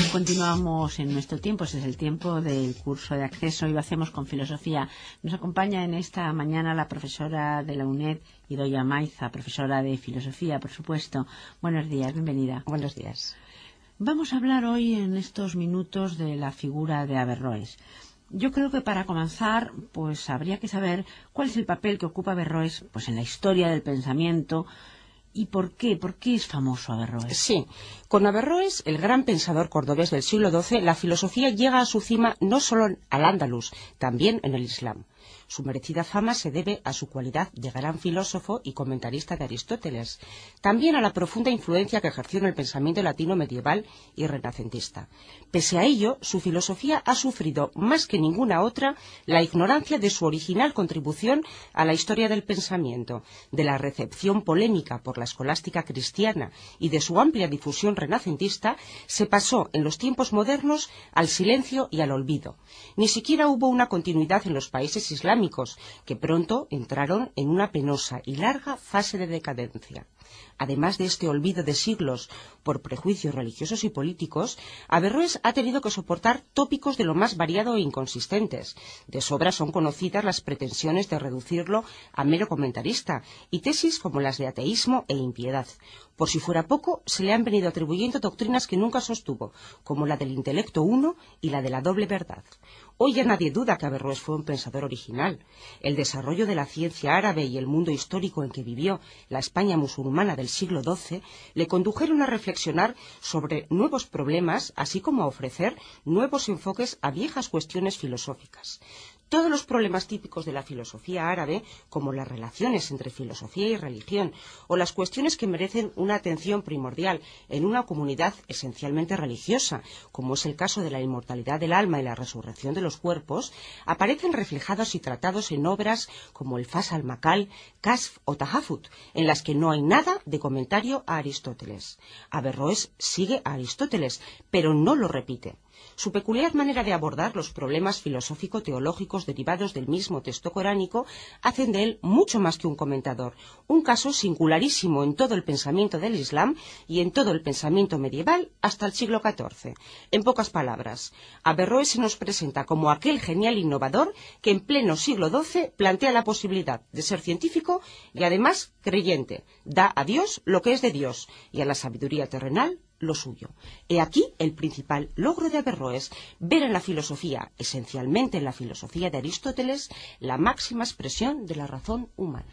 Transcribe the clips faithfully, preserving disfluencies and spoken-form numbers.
Continuamos en nuestro tiempo, ese es el tiempo del curso de acceso y lo hacemos con filosofía. Nos acompaña en esta mañana la profesora de la UNED, Idoia Maiza, profesora de filosofía, por supuesto. Buenos días, bienvenida. Buenos días. Vamos a hablar hoy en estos minutos de la figura de Averroes. Yo creo que para comenzar, pues habría que saber cuál es el papel que ocupa Averroes pues, en la historia del pensamiento. ¿Y por qué? ¿Por qué es famoso Averroes? Sí, con Averroes, el gran pensador cordobés del siglo doce, la filosofía llega a su cima no solo al Andalus, también en el Islam. Su merecida fama se debe a su cualidad de gran filósofo y comentarista de Aristóteles, también a la profunda influencia que ejerció en el pensamiento latino medieval y renacentista. Pese a ello, su filosofía ha sufrido más que ninguna otra la ignorancia de su original contribución a la historia del pensamiento, de la recepción polémica por la escolástica cristiana y de su amplia difusión renacentista, se pasó en los tiempos modernos al silencio y al olvido. Ni siquiera hubo una continuidad en los países islámicos, que pronto entraron en una penosa y larga fase de decadencia. Además de este olvido de siglos por prejuicios religiosos y políticos, Averroes ha tenido que soportar tópicos de lo más variado e inconsistentes. De sobra son conocidas las pretensiones de reducirlo a mero comentarista y tesis como las de ateísmo e impiedad. Por si fuera poco, se le han venido atribuyendo doctrinas que nunca sostuvo, como la del intelecto uno y la de la doble verdad. Hoy ya nadie duda que Averroes fue un pensador original. El desarrollo de la ciencia árabe y el mundo histórico en que vivió la España musulmana del siglo doce le condujeron a reflexionar sobre nuevos problemas, así como a ofrecer nuevos enfoques a viejas cuestiones filosóficas. Todos los problemas típicos de la filosofía árabe, como las relaciones entre filosofía y religión, o las cuestiones que merecen una atención primordial en una comunidad esencialmente religiosa, como es el caso de la inmortalidad del alma y la resurrección de los cuerpos, aparecen reflejados y tratados en obras como el Fas al-Makal, Kasf o Tahafut, en las que no hay nada de comentario a Aristóteles. Averroes sigue a Aristóteles, pero no lo repite. Su peculiar manera de abordar los problemas filosófico-teológicos derivados del mismo texto coránico hacen de él mucho más que un comentador, un caso singularísimo en todo el pensamiento del Islam y en todo el pensamiento medieval hasta el siglo catorce. En pocas palabras, Averroes se nos presenta como aquel genial innovador que en pleno siglo doce plantea la posibilidad de ser científico y además creyente, da a Dios lo que es de Dios y a la sabiduría terrenal lo suyo. He aquí el principal logro de Averroes, ver en la filosofía, esencialmente en la filosofía de Aristóteles, la máxima expresión de la razón humana.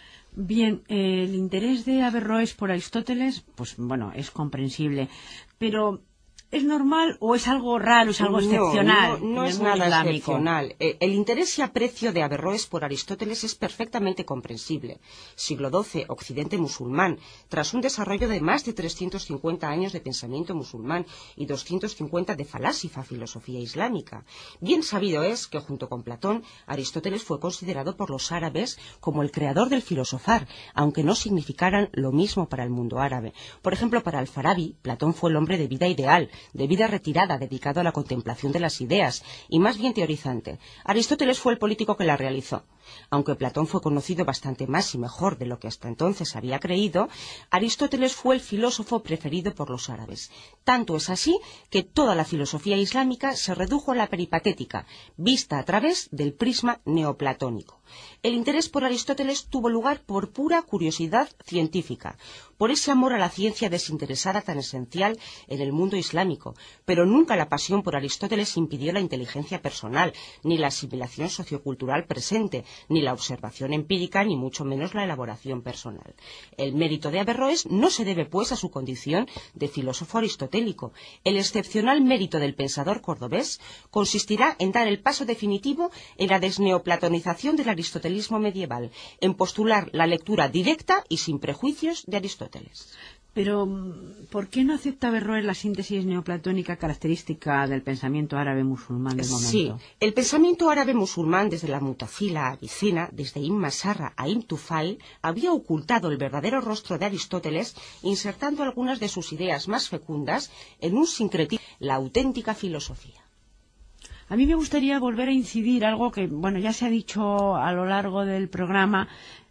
Bien, eh, el interés de Averroes por Aristóteles, pues bueno, es comprensible, pero ¿es normal o es algo raro, es algo no, excepcional? No, no es nada excepcional. El interés y aprecio de Averroes por Aristóteles es perfectamente comprensible. Siglo doce, Occidente musulmán, tras un desarrollo de más de trescientos cincuenta años de pensamiento musulmán y doscientos cincuenta de falásica filosofía islámica. Bien sabido es que junto con Platón, Aristóteles fue considerado por los árabes como el creador del filosofar, aunque no significaran lo mismo para el mundo árabe. Por ejemplo, para Al-Farabi, Platón fue el hombre de vida ideal, de vida retirada, dedicado a la contemplación de las ideas, y más bien teorizante. Aristóteles fue el político que la realizó. Aunque Platón fue conocido bastante más y mejor de lo que hasta entonces había creído, Aristóteles fue el filósofo preferido por los árabes. Tanto es así que toda la filosofía islámica se redujo a la peripatética, vista a través del prisma neoplatónico. El interés por Aristóteles tuvo lugar por pura curiosidad científica, por ese amor a la ciencia desinteresada tan esencial en el mundo islámico, pero nunca la pasión por Aristóteles impidió la inteligencia personal, ni la asimilación sociocultural presente, ni la observación empírica, ni mucho menos la elaboración personal. El mérito de Averroes no se debe, pues, a su condición de filósofo aristotélico. El excepcional mérito del pensador cordobés consistirá en dar el paso definitivo en la desneoplatonización del aristotelismo medieval, en postular la lectura directa y sin prejuicios de Aristóteles. Pero, ¿por qué no acepta Averroes la síntesis neoplatónica característica del pensamiento árabe musulmán del momento? Sí, el pensamiento árabe musulmán desde la Mutazila a Avicena, desde Ibn Masarra a Ibn Tufail, había ocultado el verdadero rostro de Aristóteles, insertando algunas de sus ideas más fecundas en un sincretismo, la auténtica filosofía. A mí me gustaría volver a incidir algo que, bueno, ya se ha dicho a lo largo del programa,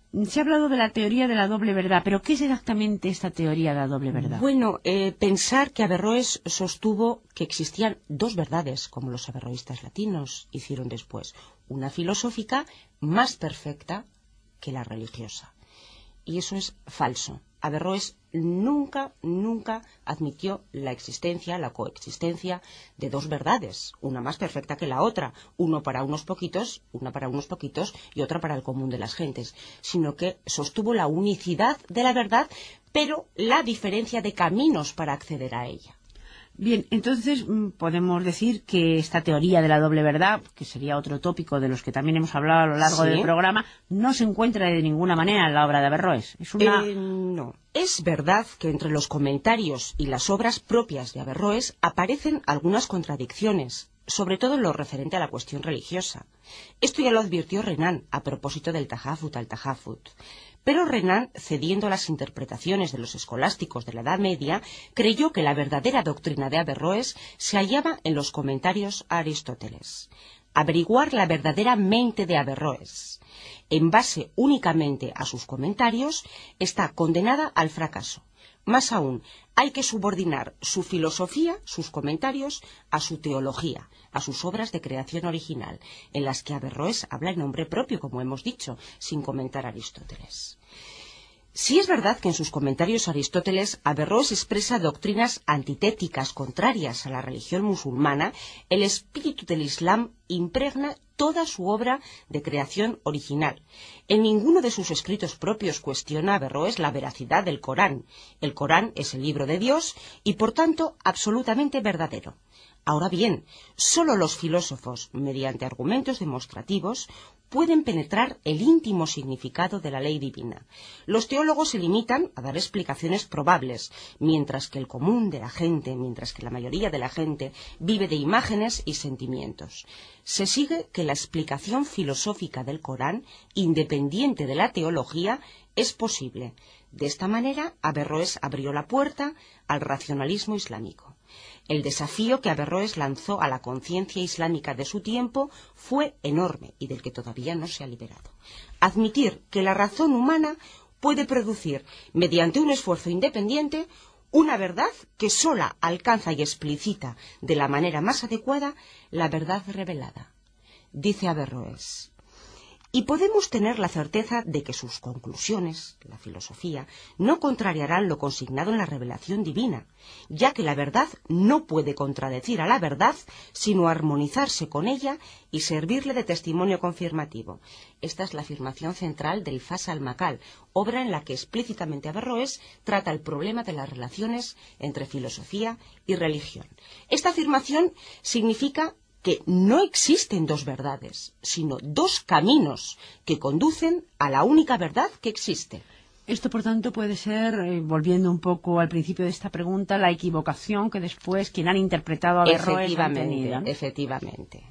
Se ha hablado de la teoría de la doble verdad, pero ¿qué es exactamente esta teoría de la doble verdad? Bueno, eh, pensar que Averroes sostuvo que existían dos verdades, como los averroístas latinos hicieron después, una filosófica más perfecta que la religiosa. Y eso es falso. Averroes nunca, nunca admitió la existencia, la coexistencia de dos verdades, una más perfecta que la otra, uno para unos poquitos, una para unos poquitos y otra para el común de las gentes, sino que sostuvo la unicidad de la verdad, pero la diferencia de caminos para acceder a ella. Bien, entonces podemos decir que esta teoría de la doble verdad, que sería otro tópico de los que también hemos hablado a lo largo ¿Sí? del programa, no se encuentra de ninguna manera en la obra de Averroes. Es una... Eh, no. Es verdad que entre los comentarios y las obras propias de Averroes aparecen algunas contradicciones, sobre todo en lo referente a la cuestión religiosa. Esto ya lo advirtió Renan a propósito del Tajafut al Tajafut. Pero Renan, cediendo a las interpretaciones de los escolásticos de la Edad Media, creyó que la verdadera doctrina de Averroes se hallaba en los comentarios a Aristóteles. Averiguar la verdadera mente de Averroes, en base únicamente a sus comentarios, está condenada al fracaso. Más aún, hay que subordinar su filosofía, sus comentarios, a su teología, a sus obras de creación original, en las que Averroes habla en nombre propio, como hemos dicho, sin comentar a Aristóteles. Si es verdad que en sus comentarios a Aristóteles Averroes expresa doctrinas antitéticas, contrarias a la religión musulmana, el espíritu del Islam impregna toda su obra de creación original. En ninguno de sus escritos propios cuestiona Averroes la veracidad del Corán. El Corán es el libro de Dios y, por tanto, absolutamente verdadero. Ahora bien, sólo los filósofos, mediante argumentos demostrativos, pueden penetrar el íntimo significado de la ley divina. Los teólogos se limitan a dar explicaciones probables, mientras que el común de la gente, mientras que la mayoría de la gente vive de imágenes y sentimientos. Se sigue que la explicación filosófica del Corán, independiente de la teología, es posible. De esta manera, Averroes abrió la puerta al racionalismo islámico. El desafío que Averroes lanzó a la conciencia islámica de su tiempo fue enorme y del que todavía no se ha liberado. Admitir que la razón humana puede producir, mediante un esfuerzo independiente, una verdad que sola alcanza y explicita de la manera más adecuada la verdad revelada. Dice Averroes: y podemos tener la certeza de que sus conclusiones, la filosofía, no contrariarán lo consignado en la revelación divina, ya que la verdad no puede contradecir a la verdad, sino armonizarse con ella y servirle de testimonio confirmativo. Esta es la afirmación central del Fas al-Makal, obra en la que explícitamente Averroes trata el problema de las relaciones entre filosofía y religión. Esta afirmación significa que no existen dos verdades, sino dos caminos que conducen a la única verdad que existe. Esto, por tanto, puede ser, eh, volviendo un poco al principio de esta pregunta, la equivocación que después quien han interpretado a Averroes han tenido, ¿no? Efectivamente.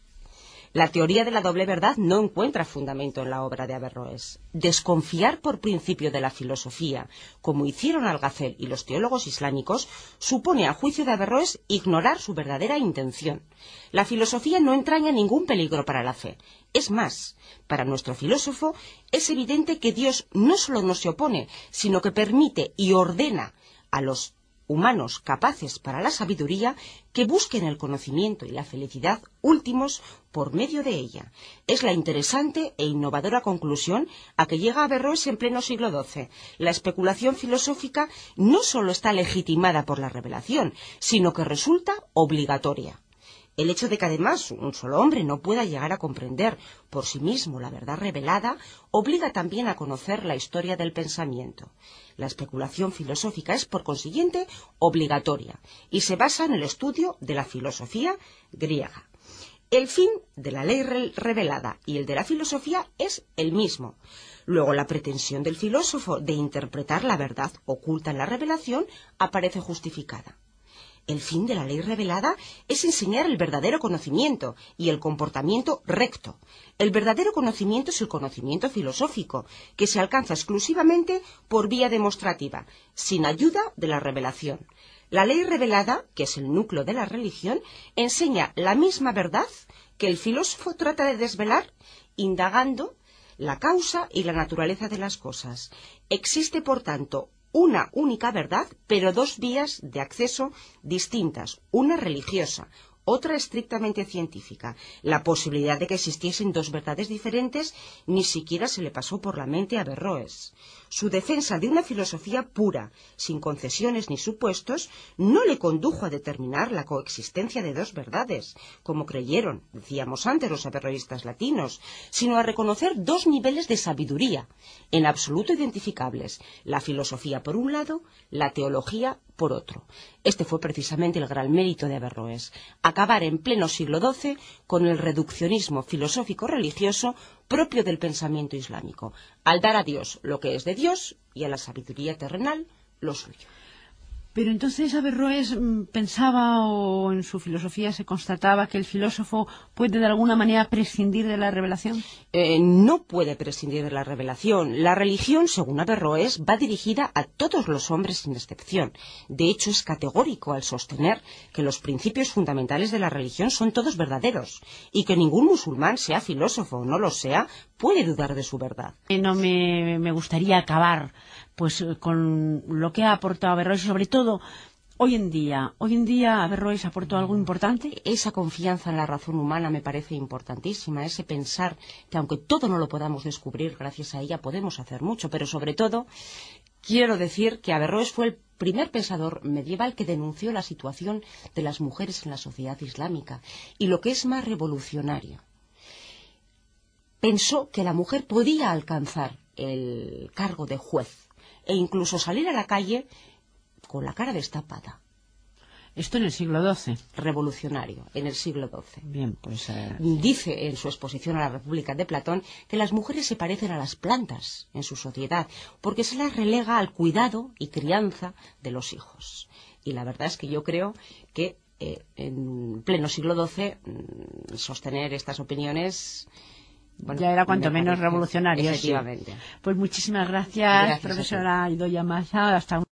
La teoría de la doble verdad no encuentra fundamento en la obra de Averroes. Desconfiar por principio de la filosofía, como hicieron Algafel y los teólogos islámicos, supone, a juicio de Averroes, ignorar su verdadera intención. La filosofía no entraña ningún peligro para la fe. Es más, para nuestro filósofo es evidente que Dios no solo no se opone, sino que permite y ordena a los humanos capaces para la sabiduría que busquen el conocimiento y la felicidad últimos por medio de ella. Es la interesante e innovadora conclusión a que llega Averroes en pleno siglo doce. La especulación filosófica no solo está legitimada por la revelación, sino que resulta obligatoria. El hecho de que además un solo hombre no pueda llegar a comprender por sí mismo la verdad revelada obliga también a conocer la historia del pensamiento. La especulación filosófica es, por consiguiente, obligatoria y se basa en el estudio de la filosofía griega. El fin de la ley revelada y el de la filosofía es el mismo. Luego, la pretensión del filósofo de interpretar la verdad oculta en la revelación aparece justificada. El fin de la ley revelada es enseñar el verdadero conocimiento y el comportamiento recto. El verdadero conocimiento es el conocimiento filosófico, que se alcanza exclusivamente por vía demostrativa, sin ayuda de la revelación. La ley revelada, que es el núcleo de la religión, enseña la misma verdad que el filósofo trata de desvelar, indagando la causa y la naturaleza de las cosas. Existe, por tanto, una única verdad, pero dos vías de acceso distintas, una religiosa, otra estrictamente científica. La posibilidad de que existiesen dos verdades diferentes ni siquiera se le pasó por la mente a Averroes. Su defensa de una filosofía pura, sin concesiones ni supuestos, no le condujo a determinar la coexistencia de dos verdades, como creyeron, decíamos antes, los averroístas latinos, sino a reconocer dos niveles de sabiduría, en absoluto identificables, la filosofía por un lado, la teología por otro. Este fue precisamente el gran mérito de Averroes, acabar en pleno siglo doce con el reduccionismo filosófico-religioso propio del pensamiento islámico, al dar a Dios lo que es de Dios y a la sabiduría terrenal lo suyo. Pero entonces Averroes pensaba, o en su filosofía se constataba, que el filósofo puede de alguna manera prescindir de la revelación. Eh, no puede prescindir de la revelación. La religión, según Averroes, va dirigida a todos los hombres sin excepción. De hecho, es categórico al sostener que los principios fundamentales de la religión son todos verdaderos y que ningún musulmán, sea filósofo o no lo sea, puede dudar de su verdad. No me, me gustaría acabar pues con lo que ha aportado Averroes, sobre todo hoy en día. Hoy en día Averroes aportó algo importante. Esa confianza en la razón humana me parece importantísima, ese pensar que aunque todo no lo podamos descubrir, gracias a ella podemos hacer mucho, pero sobre todo quiero decir que Averroes fue el primer pensador medieval que denunció la situación de las mujeres en la sociedad islámica y, lo que es más revolucionario, pensó que la mujer podía alcanzar el cargo de juez e incluso salir a la calle con la cara destapada. Esto en el siglo doce. Revolucionario, en el siglo doce. Bien, pues... Eh... Dice en su exposición a la República de Platón que las mujeres se parecen a las plantas en su sociedad, porque se las relega al cuidado y crianza de los hijos. Y la verdad es que yo creo que eh, en pleno siglo doce sostener estas opiniones... Bueno, ya era cuanto menos revolucionario. Efectivamente. Sí. Pues muchísimas gracias, gracias profesora Idoia Maza. Hasta